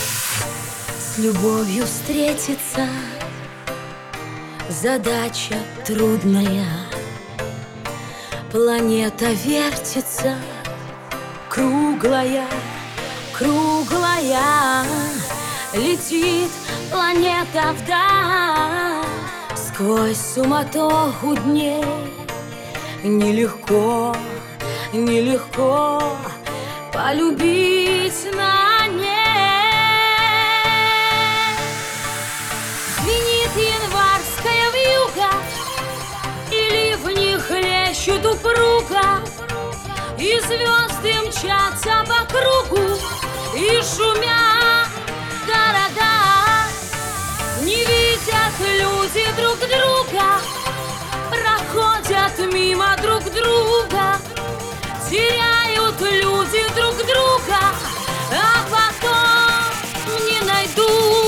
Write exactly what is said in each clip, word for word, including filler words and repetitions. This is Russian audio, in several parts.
С любовью встретиться задача трудная. Планета вертится, круглая, круглая. Летит планета вдаль сквозь суматоху дней. Нелегко, нелегко полюбить на ней. Звенит январская вьюга, и ливни хлещут упруга, и звезды мчатся по кругу, и шумят города. Не видят люди друг друга, проходят мимо друг друга, теряют люди друг друга, а потом не найдут.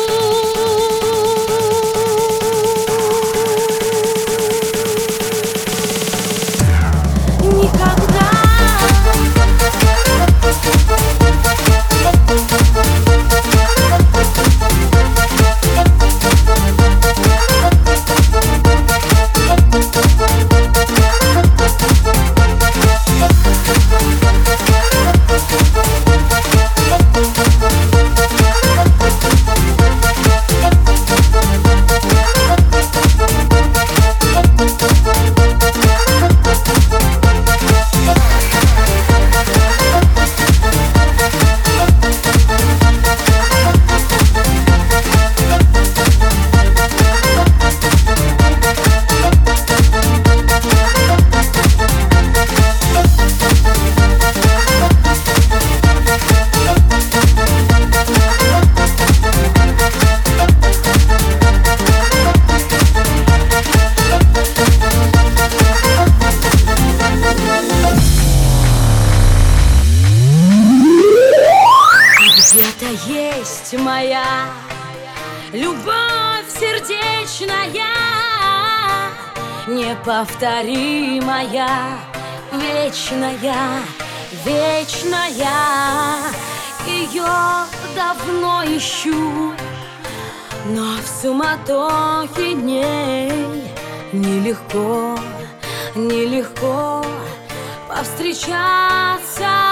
Никогда. Где-то есть моя любовь сердечная, неповторимая, вечная, вечная. Ее давно ищу, но в суматохе дней нелегко, нелегко повстречаться.